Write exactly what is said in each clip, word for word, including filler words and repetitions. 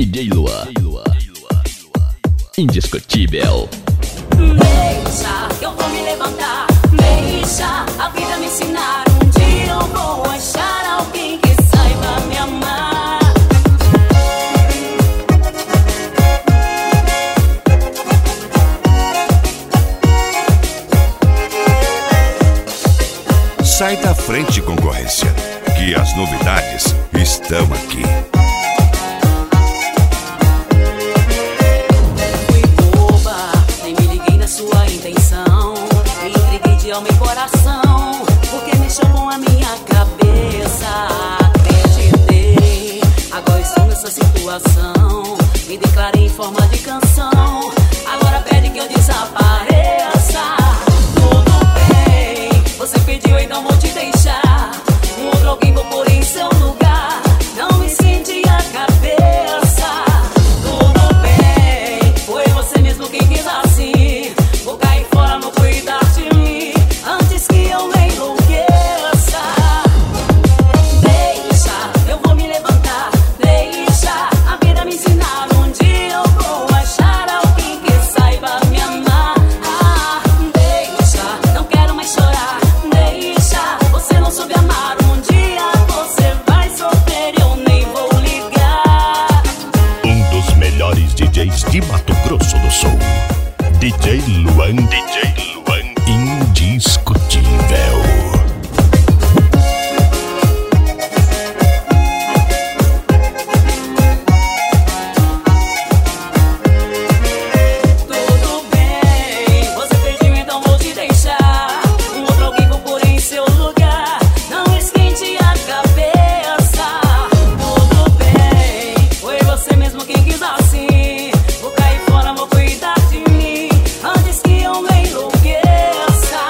D J Luan, indiscutível. Deixa que eu vou me levantar, deixa a vida me ensinar. Um dia eu vou achar alguém que saiba me amar. Sai da frente, concorrência, que as novidades estão aqui. Fui boba, nem me liguei na sua intenção. Me entreguei de alma e coração, porque mexeu com a minha cabeça. Acreditei, agora estou nessa situação. Me declarei em forma de canção, agora pede que eu desapareça. Tudo bem, você pediu, então vou te deixar. Um outro alguém vou pôr em seu lugar. Não me esquente a cabeça. Tudo bem, foi você mesmo quem quis assim. Vou cair fora, não cuidar de mim, antes que eu me enlouqueça. Deixa, eu vou me levantar. Deixa a vida me ensinar. Um dia eu vou achar alguém que saiba me amar. Ah, deixa, não quero mais chorar. Deixa, você não soube amar. Um dia você vai sofrer, eu nem vou ligar. Um dos melhores D Js de Mato Grosso do Sul, D J Luan, D J Luan, indiscutível. Tudo bem, você pediu, então vou te deixar. Um outro alguém vou pôr em seu lugar. Não esquente a cabeça. Tudo bem, foi você mesmo quem quis assim. Vou cair fora, vou cuidar de mim, antes que eu me enlouqueça.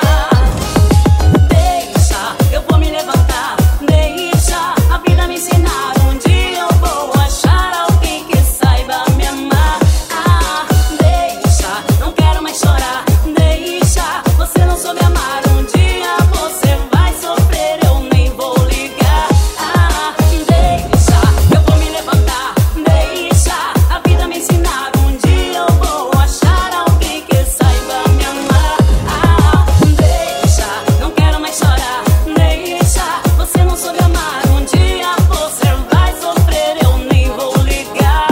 Deixa, eu vou me levantar. Deixa a vida me ensinar. Um dia eu vou achar alguém que saiba me amar. Ah, deixa, não quero mais chorar. Deixa, você não soube amar. Um dia você vai sofrer, eu nem vou ligar. Ah, deixa, eu vou me levantar. Deixa a vida me ensinar. Um dia eu vou achar alguém que saiba me amar. Ah, deixa, não quero mais chorar. Deixa, você não soube amar. Um dia você vai sofrer, eu nem vou ligar.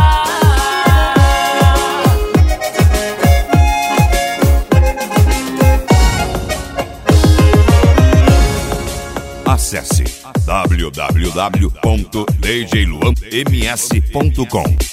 Acesse w w w ponto d j luan m s ponto com.